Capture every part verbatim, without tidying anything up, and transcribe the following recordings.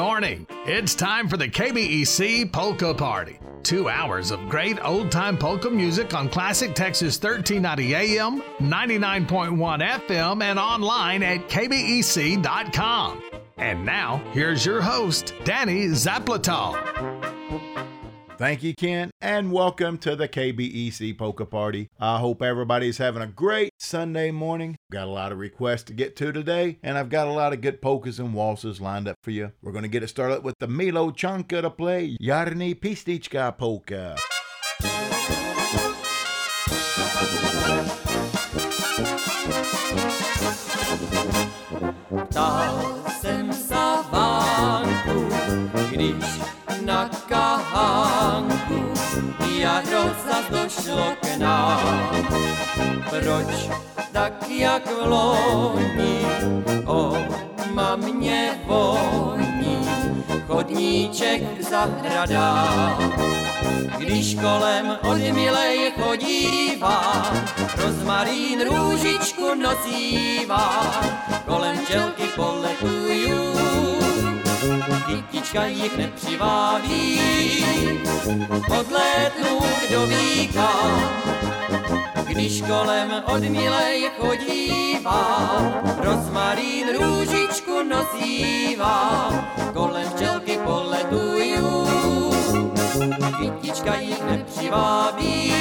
morning. It's time for the K B E C Polka Party. Two hours of great old-time polka music on Classic Texas thirteen ninety A M, ninety-nine point one F M, and online at K B E C dot com. And now, here's your host, Danny Zaplatal. Thank you, Ken, and welcome to the K B E C Polka Party. I hope everybody's having a great Sunday morning. Got a lot of requests to get to today, and I've got a lot of good polkas and waltzes lined up for you. We're going to get it started with the Milo Chanka to play Jarny Pistichka Polka. Ptal jsem sa vánku, když na kahánku jaro zas došlo k nám. Proč tak jak v loni o mamě voní chodníček v zahradách? Když kolem od milej chodívá, rozmarín růžičku nosívá, kolem včelky poletujú, kytička jich nepřiváví, odlétnu kdo ví kam. Když kolem od milej chodívá, rozmarín růžičku nosívá, kolem včelky poletujú, kytička jich nepřiváví,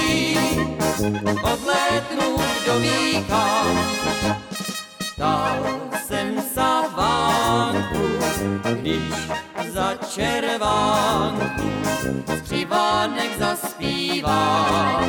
odlétnu kdo ví kam. Dal jsem sa vánku, když za červánku skřivánek zaspívá.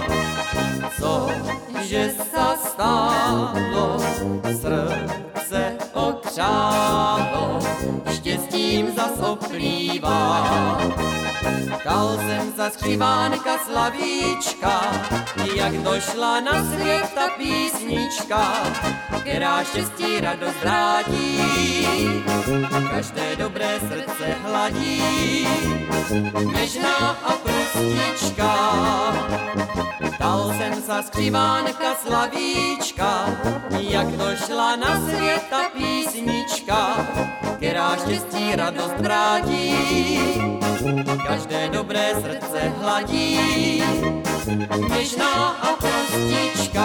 Cože sa stalo, srdce okřálo, štěstím zas oplývá. Dal jsem za skřivánka slavíčka, jak došla na svět ta písnička, která štěstí radost vrátí, každé dobré srdce hladí, něžná a prostička. Dal jsem za skřivánka slavíčka, jak došla na svět ta písnička, která štěstí radost vrátí, každé dobré srdce hladí, něžná a prostička.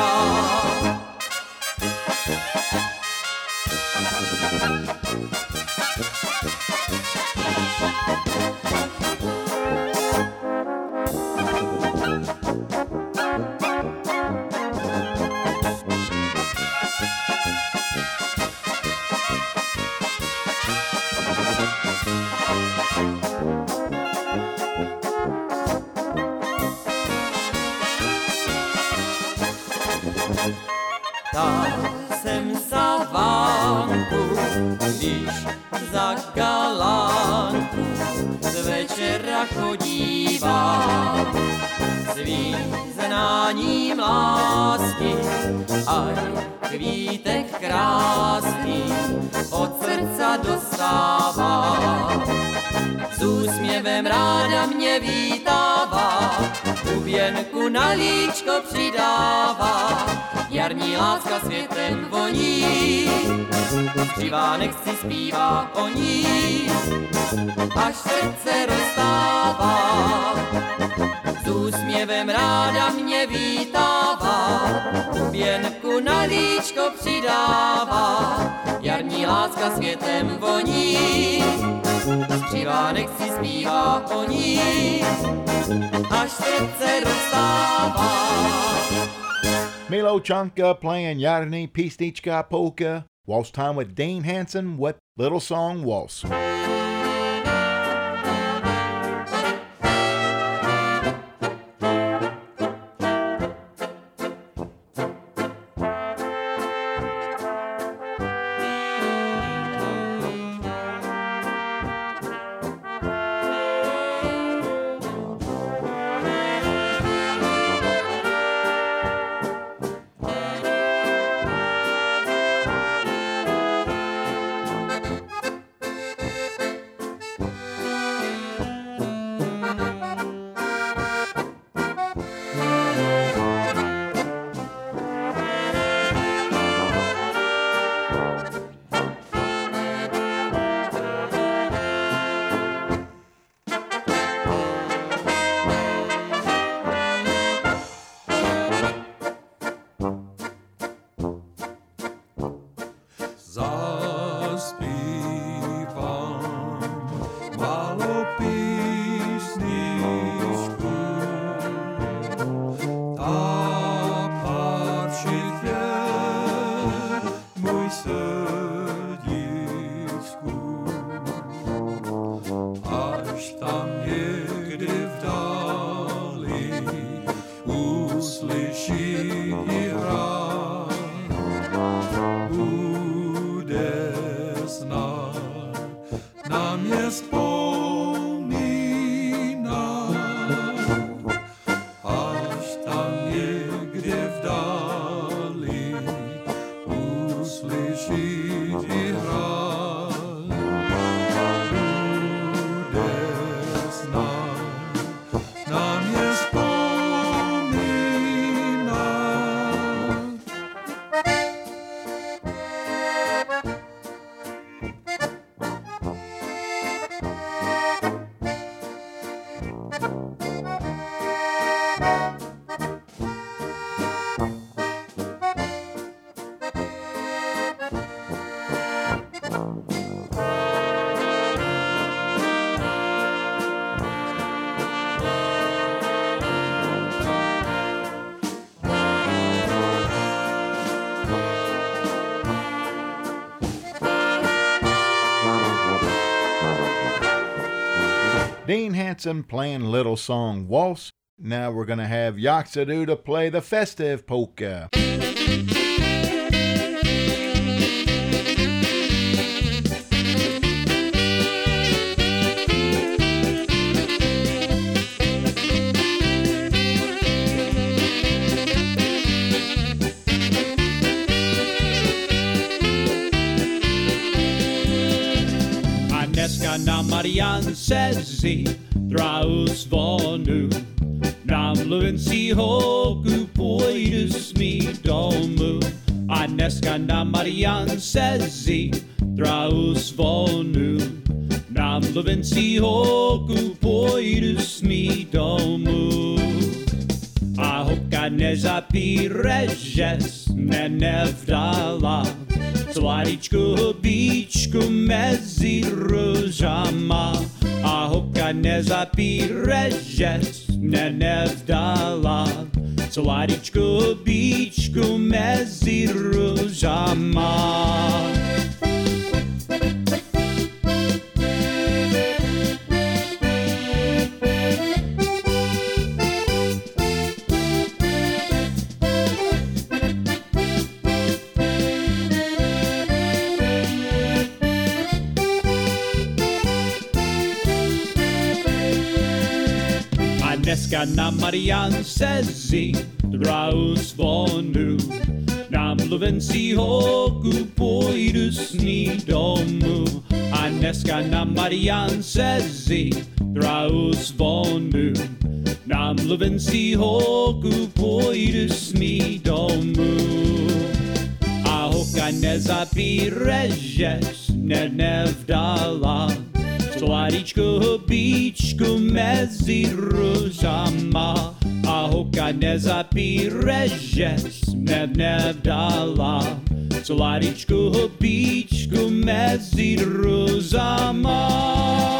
Dal jsem sa vánku, když za galánku z večera chodívá. S význáním lásky aj kvítek krásný od srdca dostává. S úsměvem ráda mě vítává, tu věnku na líčko přidává. Jarní láska světem voní, skřivánek si zpívá o ní, až srdce rozstává. S úsměvem ráda mě vítává, věnku na líčko přidává. Jarní láska světem voní, skřivánek si zpívá o ní, až srdce rozstává. Milo Chanka playing Jarny Pistichka Polka. Waltz time with Dane Hansen with Little Song Waltz. Hanson playing Little Song Waltz. Now we're going to have Yaxadu to play the festive polka. Dneska na Mariansezi trau zvonu, na mluvencí holku půjdu s mý domů. A dneska na Mariansezi trau zvonu, na mluvencí holku půjdu s mý domů. A holka nezapíre, že mne nevdala, Zvládičku hubíčku mezi růžama. A holka nezapíre, že mne nevdala, Zvládičku hubíčku mezi růžama. Dneska na Mariansezi trau zvonu, na mluvencí holku půjdu s ní domů. A dneska na Mariansezi trau zvonu, na mluvencí holku půjdu s ní domů. A holka nezapíre, že mne nevdala, Zvládičku hubíčku mezi růžama. A holka nezapíre, že mne nevdala, Zvládičku hubíčku mezi růžama.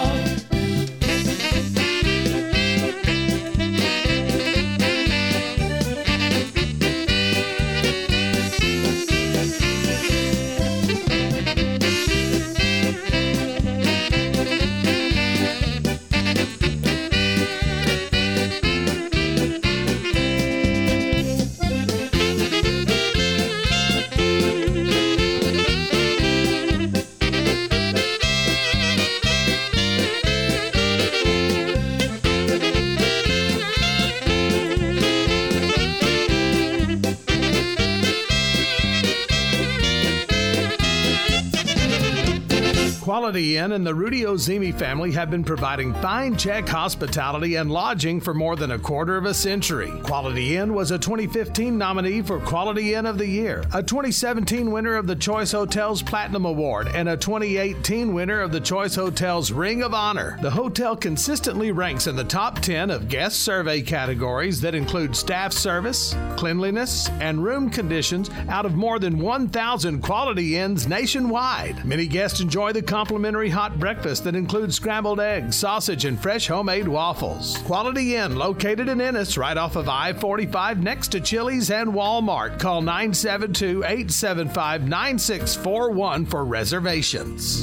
Quality Inn and the Rudy Ozimi family have been providing fine Czech hospitality and lodging for more than a quarter of a century. Quality Inn was a twenty fifteen nominee for Quality Inn of the Year, a twenty seventeen winner of the Choice Hotels Platinum Award, and a twenty eighteen winner of the Choice Hotels Ring of Honor. The hotel consistently ranks in the top ten of guest survey categories that include staff service, cleanliness, and room conditions out of more than one thousand Quality Inns nationwide. Many guests enjoy the complimentary hot breakfast that includes scrambled eggs, sausage, and fresh homemade waffles. Quality Inn, located in Ennis, right off of I forty-five next to Chili's and Walmart. Call nine seven two, eight seven five, nine six four one for reservations.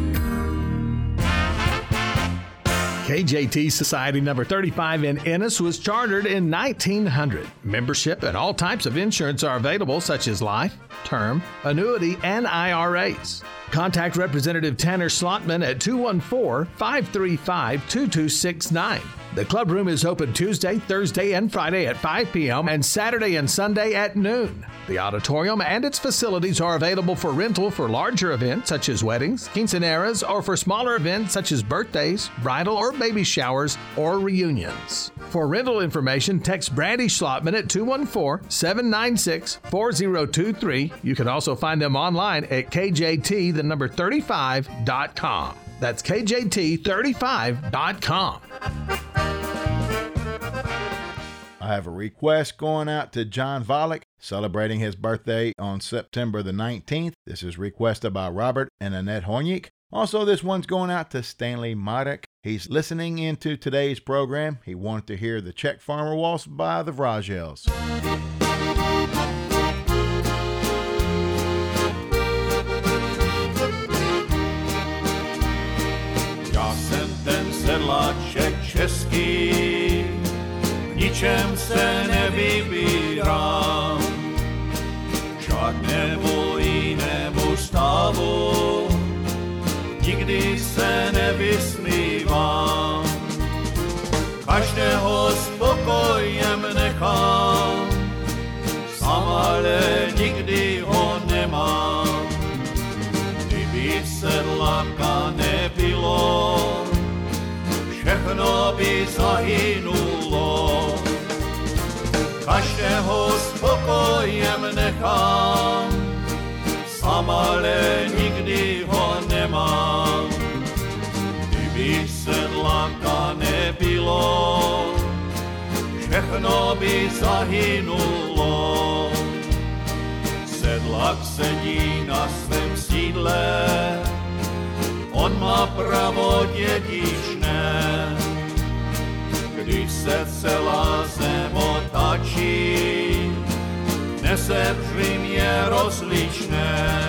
K J T Society number thirty-five in Ennis was chartered in nineteen hundred. Membership and all types of insurance are available, such as life, term, annuity, and I R As. Contact Representative Tanner Slotman at two one four, five three five, two two six nine. The club room is open Tuesday, Thursday, and Friday at five p.m. and Saturday and Sunday at noon. The auditorium and its facilities are available for rental for larger events such as weddings, quinceañeras, or for smaller events such as birthdays, bridal or baby showers, or reunions. For rental information, text Brandy Schlotman at two one four, seven nine six, four zero two three. You can also find them online at K J T, the number thirty-five dot com. That's K J T thirty-five dot com. I have a request going out to John Volek, celebrating his birthday on September the nineteenth. This is requested by Robert and Annette Hornick. Also, this one's going out to Stanley Marek. He's listening into today's program. He wanted to hear the Czech Farmer Waltz by the Vragels. Já jsem ten sedláček, hezký, v ničem se nevybírám, žádnému jinému stavu, nikdy se nevysmívám, každého spokojem nechám, sám ale nikdy ho nemám. Kdyby sedláka nebylo, všechno by zahynulo. Každého spokojem nechám, sám ale nikdy ho nemám. Kdyby sedláka nebylo, všechno by zahynulo. Sedlák sedí na svém sídle, on má právo dědičné. Když se celá zem otáčí, nese břímě rozličné.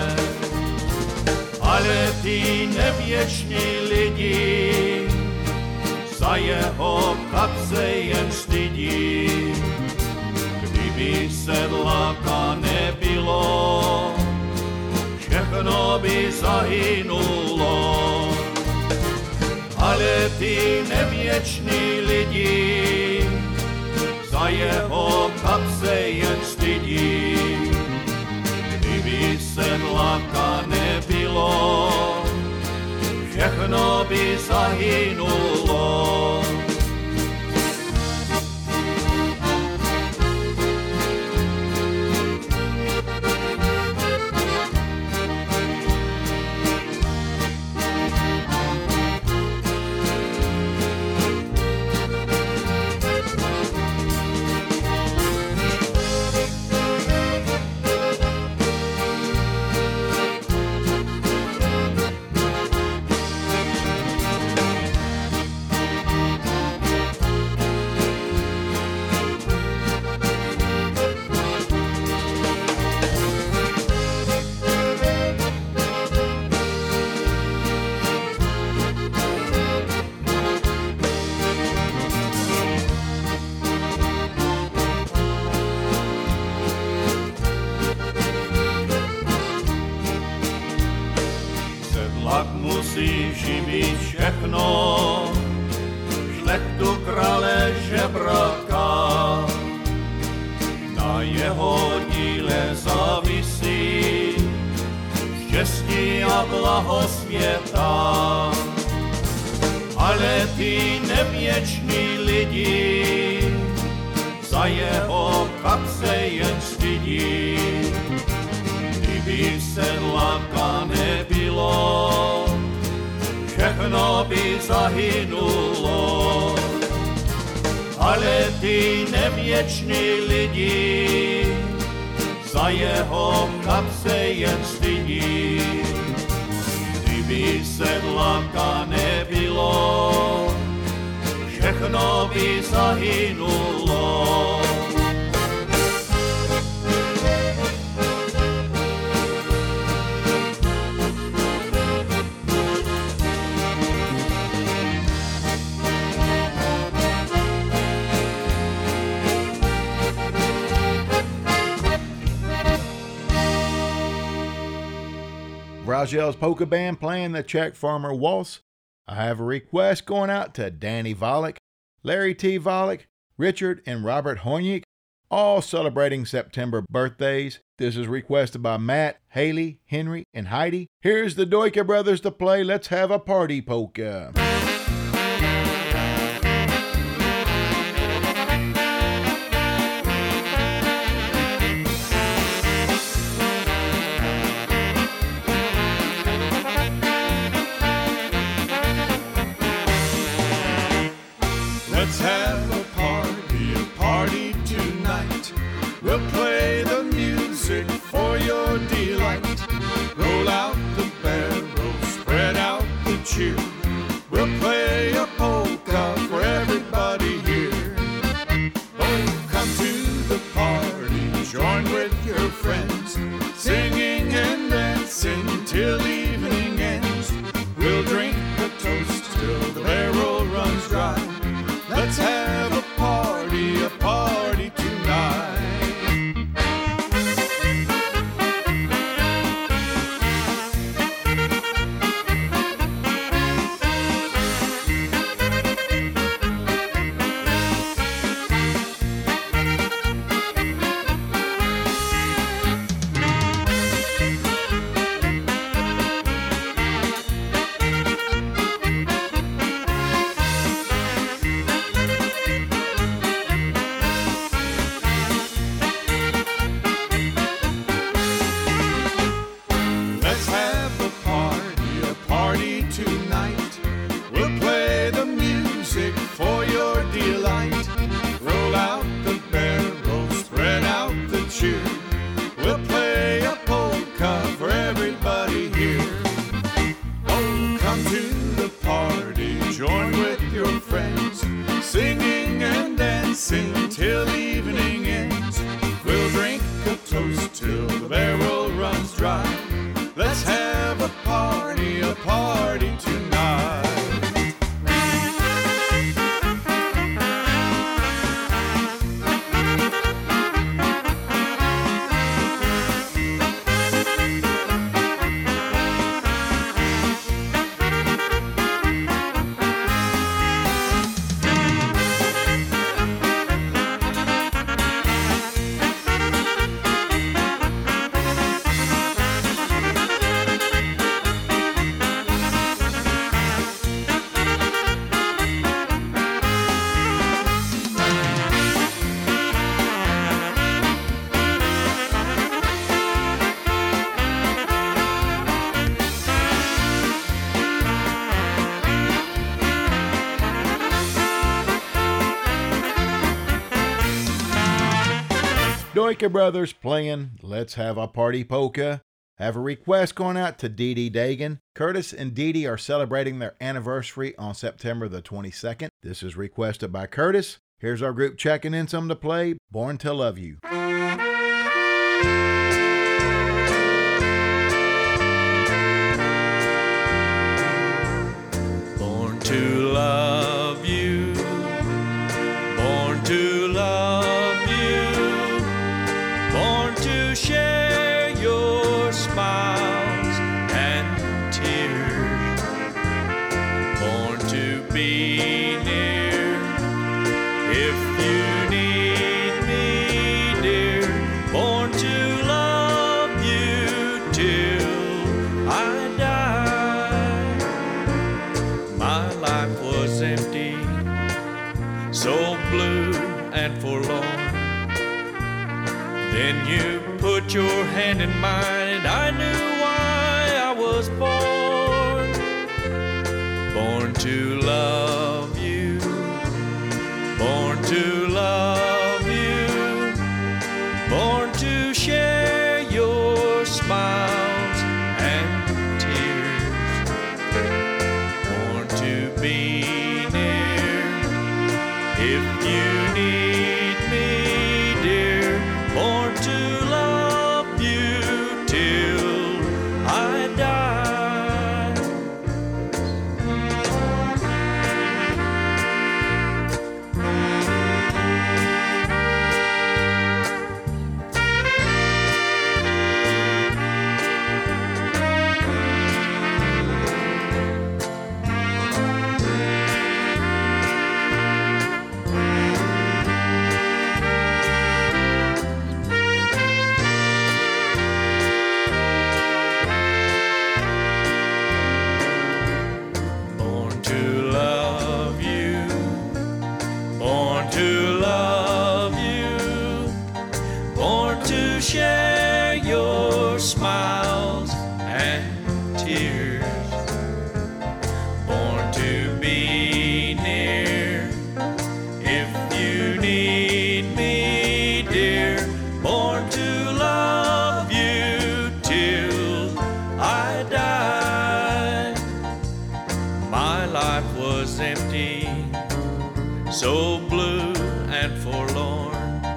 Ale ty nevěční lidi za jeho kapse jen stydí. Kdyby sedláka nebylo, všechno by zahynulo. Ale ty nevěční lidi za jeho kapse jen stydí. Kdyby sedláka nebylo, všechno by zahynulo. Musí živit všechno, šlechtu krále žebraka. Na jeho díle závisí štěstí a blaho světa. Ale ty nevěční lidi za jeho kapse jen stydí. Kdyby sedláka nebylo, všechno by zahynulo. Ale ty nevěční lidi za jeho kapse jen stydí. Kdyby sedláka nebylo, všechno by zahynulo. Rogel's Polka Band playing the Czech Farmer Waltz. I have a request going out to Danny Volek, Larry T. Volek, Richard and Robert Hornick, all celebrating September birthdays. This is requested by Matt, Haley, Henry, and Heidi. Here's the Doika Brothers to play Let's Have a Party Polka. Let's have a party, a party tonight. We'll play the music for your delight. Roll out the barrel, spread out the cheer. We'll play a polka for everybody here. Oh, come to the party, join with your friends, singing and dancing till evening ends. We'll drink a toast till the barrel runs dry. Troika Brothers playing Let's Have a Party Polka. Have a request going out to Dee Dee Dagan. Curtis and Dee Dee are celebrating their anniversary on September the twenty-second. This is requested by Curtis. Here's our group checking in some to play, Born to Love You. Born to love you, born to love you, born to share your smiles and tears, born to be near if you need me, dear, born to love you till I die. My life was empty, so blue and forlorn. Then you put your hand in mine and I knew why I was born. Born to love you, born to love you, born to share your smiles and tears, born to be near if you need me, dear, born to love you till I die. Born to love you, born to love you, born to share your smiles and tears, born to be near if you need me, dear, born to love you till I die. My life was empty, so blue and forlorn.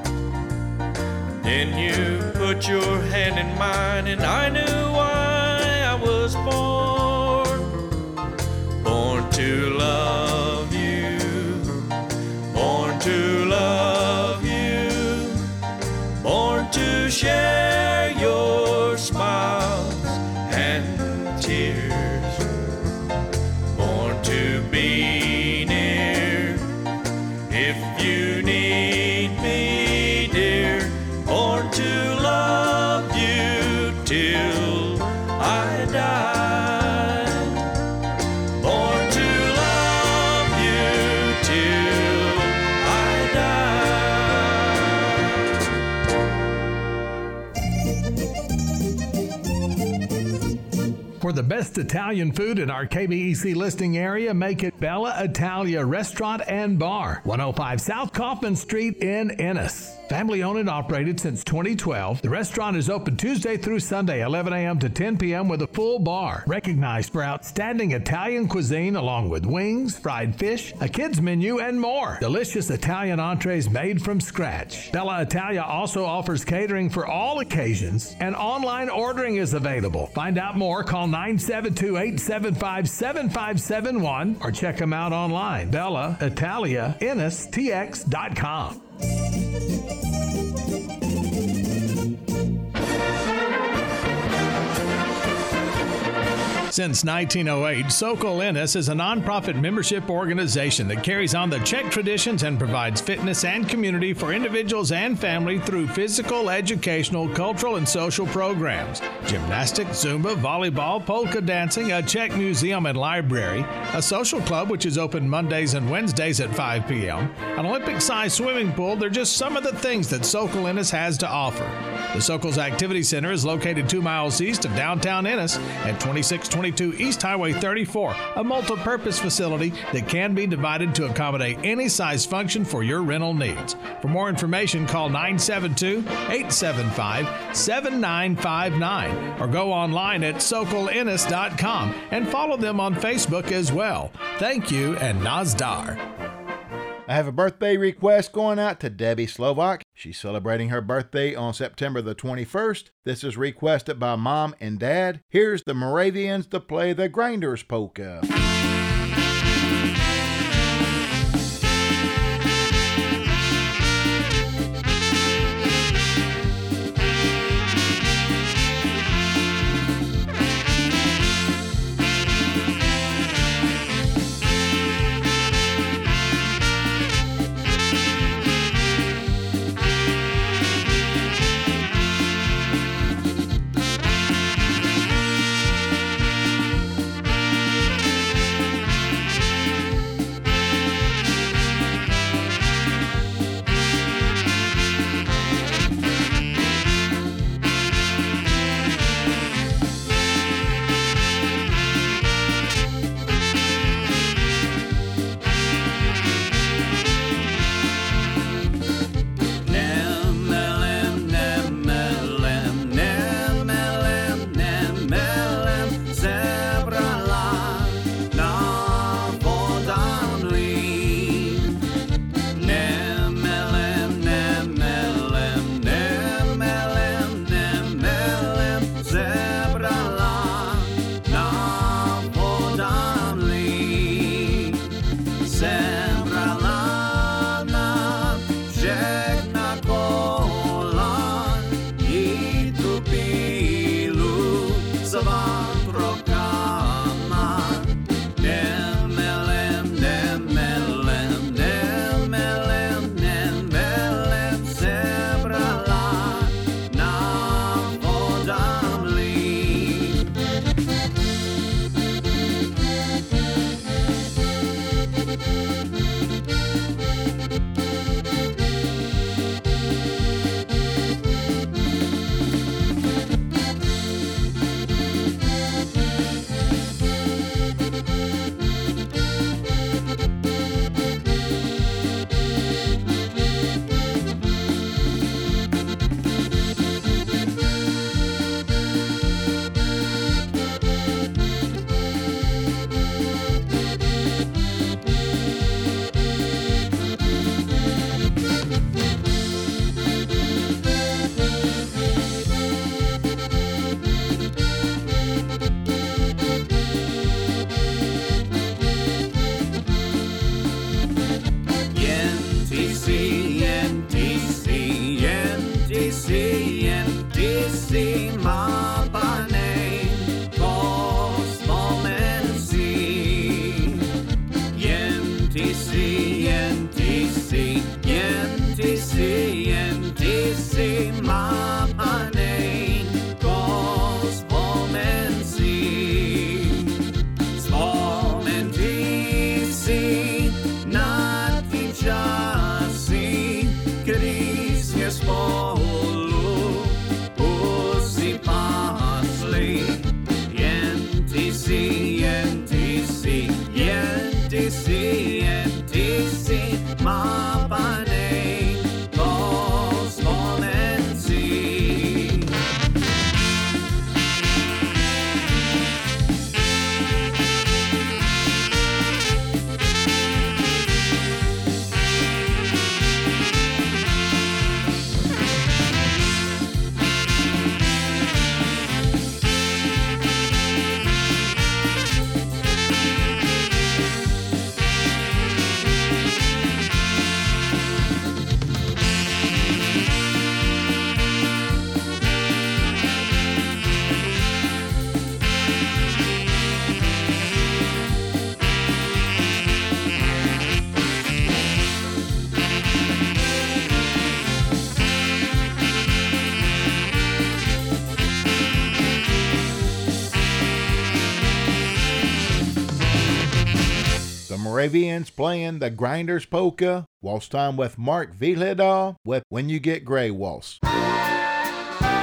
Then you put your hand in mine and I knew why I was born. Born to love you, born to love you, born to share your smiles and tears, born to be near if you need me, dear, born to love you till I die, born to love you till I die. For the best Italian food in our K B E C listing area, make it Bella Italia Restaurant and Bar, one oh five South Kaufman Street in Ennis. Family owned and operated since twenty twelve, the restaurant is open Tuesday through Sunday, eleven a.m. to ten p.m. with a full bar. Recognized for outstanding Italian cuisine along with wings, fried fish, a kids menu, and more. Delicious Italian entrees made from scratch. Bella Italia also offers catering for all occasions, and online ordering is available. Find out more, call nine seven two, eight seven five, seven five seven one or check them out online. Bella Italia Ennis T X dot com. Since nineteen oh eight, Sokol Ennis is a nonprofit membership organization that carries on the Czech traditions and provides fitness and community for individuals and family through physical, educational, cultural, and social programs. Gymnastics, Zumba, volleyball, polka dancing, a Czech museum and library, a social club which is open Mondays and Wednesdays at five p.m., an Olympic-sized swimming pool. They're just some of the things that Sokol Ennis has to offer. The Sokol Activity Center is located two miles east of downtown Ennis at twenty-six twenty-two East Highway thirty-four, a multi-purpose facility that can be divided to accommodate any size function for your rental needs. For more information, call nine seven two, eight seven five, seven nine five nine or go online at sokol ennis dot com and follow them on Facebook as well. Thank you and Nazdar. I have a birthday request going out to Debbie Slovak. She's celebrating her birthday on September the twenty-first. This is requested by Mom and Dad. Here's the Moravians to play the Grinders Polka. Moravians playing the Grinders Polka. Waltz time with Mark Villedal with When You Get Gray Waltz.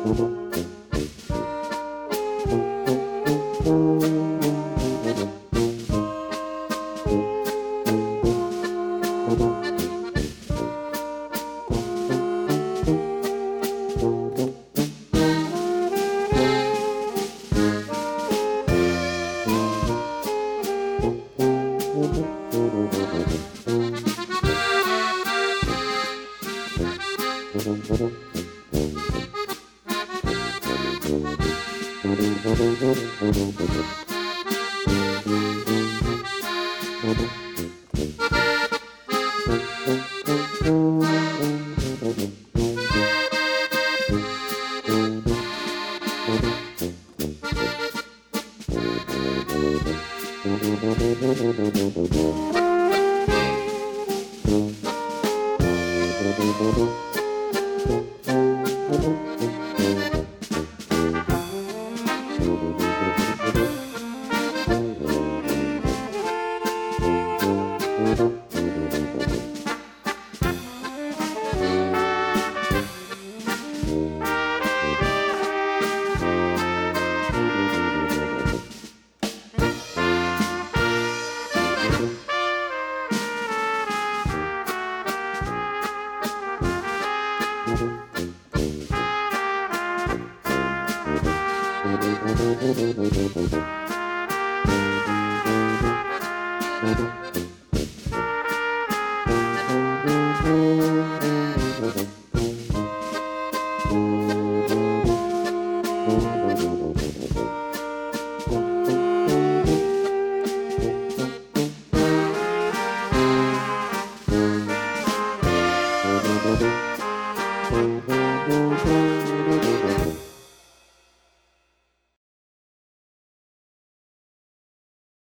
Thank you.